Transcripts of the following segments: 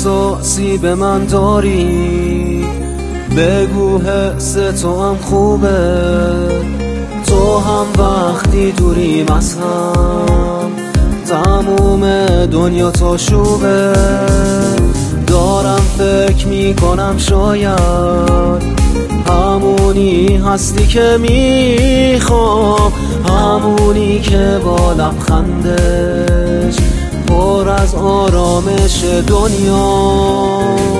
احساسی به من داری، بگو حس تو هم خوبه. تو هم وقتی دوریم از هم، تموم دنیا تو شوبه. دارم فکر میکنم شاید همونی هستی که میخوام، همونی که با لبخندش پر از آرامش دنیا.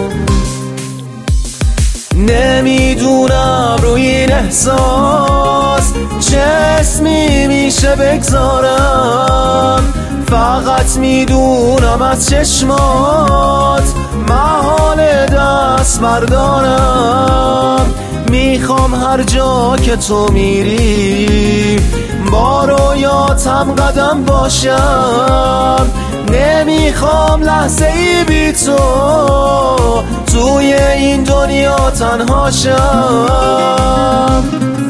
نمیدونم روی این احساس چه اسمی میشه بگذارم، فقط میدونم از چشمات محال دست بردارم. میخوام هر جا که تو میری با رویاتم قدم باشم. نمیخوام لحظه ای بی تو توی این دنیا تنها شم.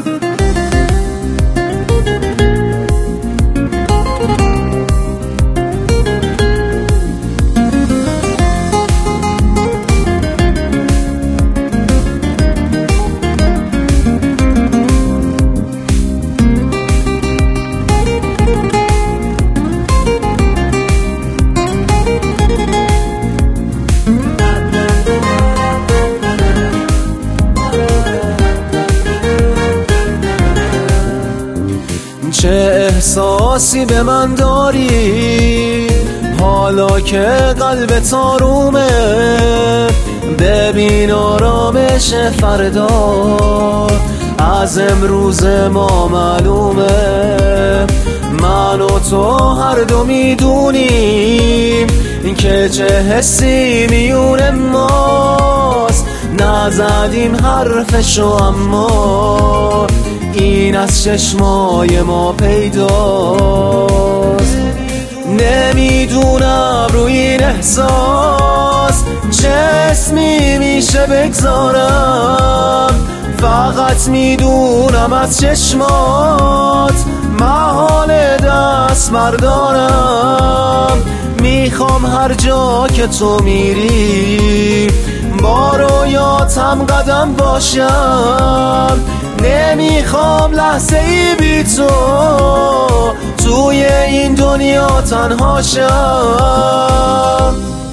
چه احساسی به من داری حالا که قلبت آرومه؟ ببین آرامش فردا از امروز ما معلومه. من و تو هر دو میدونیم که چه حسی میون ماست. نزدیم حرفشو اما این از چشمای ما پیداست. نمیدونم روی این احساس چه اسمی میشه بگذارم، فقط میدونم از چشمات محال دست بردارم. میخوام هر جا که تو میری با رویاتم قدم باشم. نمیخوام لحظه ای بی تو توی این دنیا تنها شم.